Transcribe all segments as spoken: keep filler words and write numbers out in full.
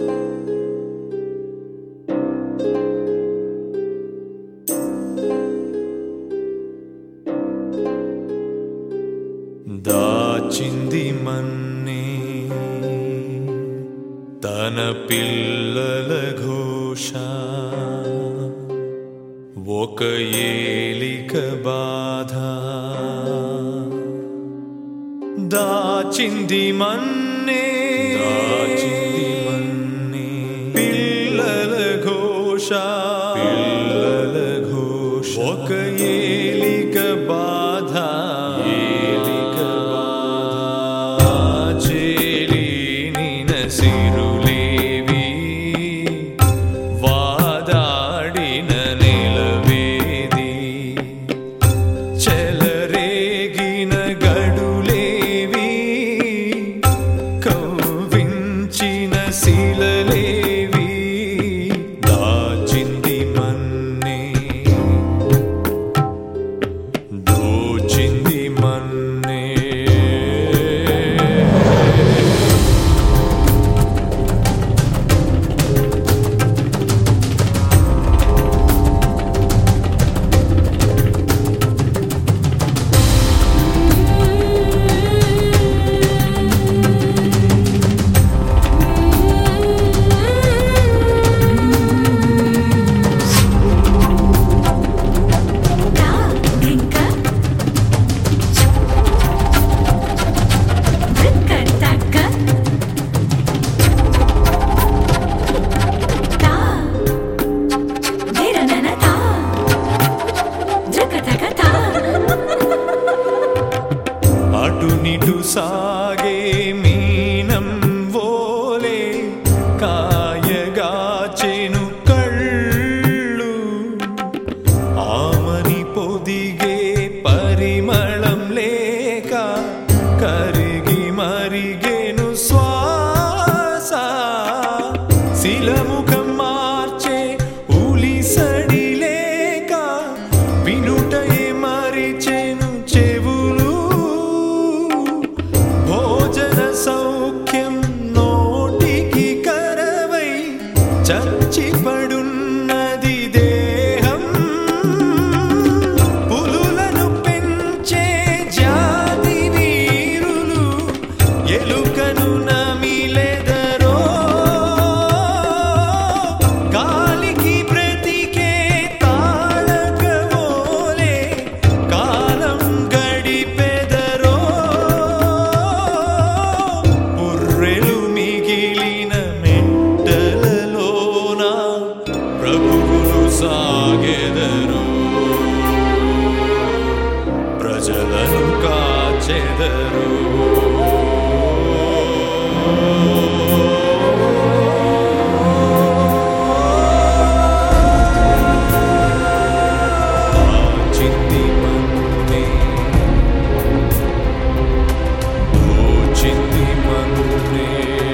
దాచింది మన్నే తన పిల్లల ఘోష, ఒక ఏలిక బాధ. దాచింది మన్నే దాచింది మన్నే పిల్లల ఘోష, పిల్లల ఘోష, ఒక ఏలిక బాధ. ఏలిక బాధ చేలి నిన సిరులేవి వాదాడిన నిలవేది, చెలరేగిన గడులేవి కవ్వించిన శిలలేవి. దాచింది మన్నే దోచింది మన్నే. అటునిటు సాగే మీనం వోలే కాయగాచెను కళ్ళు, ఆమని పొదిగే పరిమళం లేక కరిగి మరిగేను శ్వాస. శిలముఖం మార్చే ఉలిసడి లేక వినుటయే మరిచెను చెవులు. భోజన సౌఖ్యం నోటికి కరవై చచ్చిపడున్నది దేహం. పులులను పెంచే జాతి వీరులు ఎలుకను నమిలెదరో, గాలికి బ్రతికే తాళకవోలే కాలం గడిపెదరో. పుర్రెలు మిగిలిన మెట్టలలోన ప్రభువులు సాగెదరు, ప్రజలను కాచెదరు. దాచింది మన్నే దోచింది మన్నే.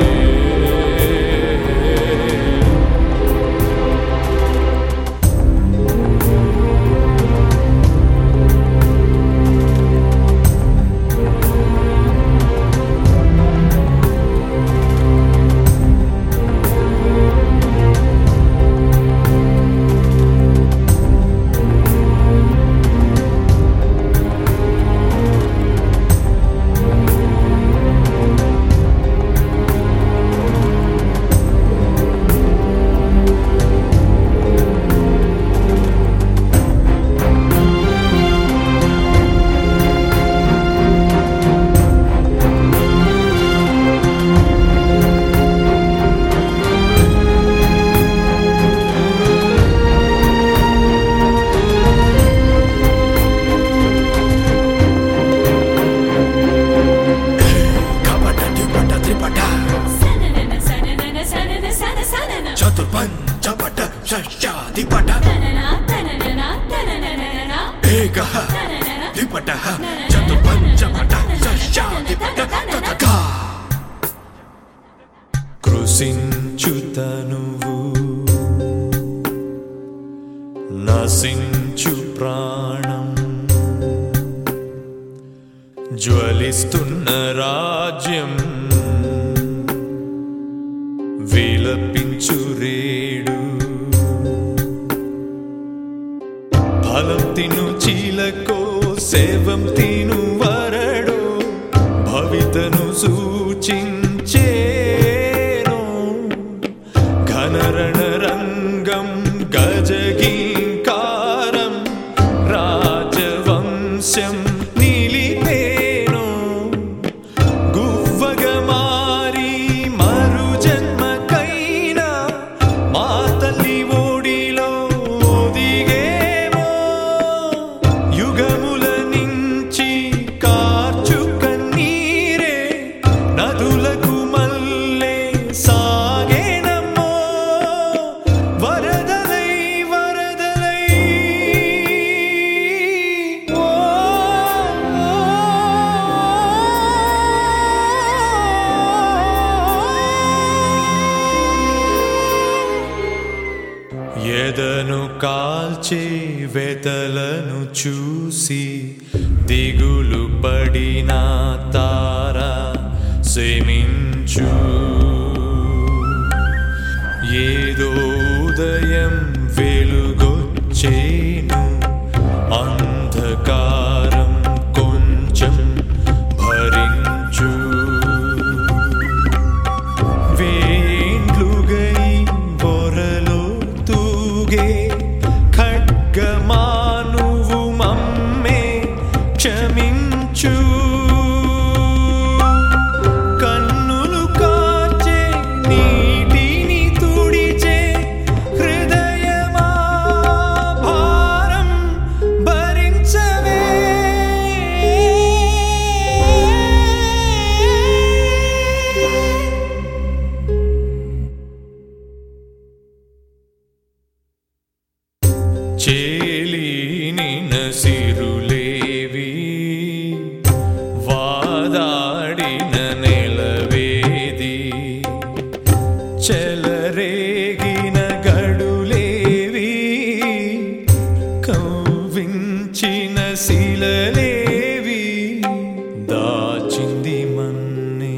చతుర్పంచపట షష్ఠాధిపట ఏకః ద్విపటః చతుర్పంచపట షష్ఠాధిపట. కృషించు తనువు నశించు ప్రాణం, జ్వలిస్తున్న రాజ్యం విల విలపించు రేడు ఫలం తిను చీలకో సేవం తిను వరడో భవితను సూచించేను ఘనరణ రంగం గజగీంకారం రాజవంశం నిలిపేను గువ్వగా మారి మరు జన్మకైనా మా తల్లి ఓడిలో దిగేమో యుగముల నుంచి కార్చు కన్నీరే నదులకు మల్లే సాగేనమ్మో వరదలై వరదలై ఓ ఎదను కాల్చే వెతలను చూసి దిగులు పడిన తారా శమించు ఏదో ఉదయం వెలుగొచ్చేను అంధకారం కొంచెం భరించు వేండ్లుగై బొరలో తూగే ఖడ్గమానువు మమ్మే క్షమించు కన్నులు కాచే నీటిని తుడిచే హృదయమా భారం భరించవే చేలీని నసిరులేవి వాదాడిన నెలవేది చెలరేగిన గడులేవి కవ్వించిన శిలలేవి దాచింది మన్నే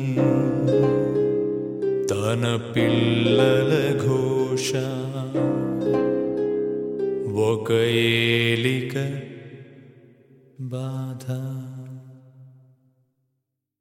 తన పిల్లల ఘోష ఒక ఏలిక బాధ.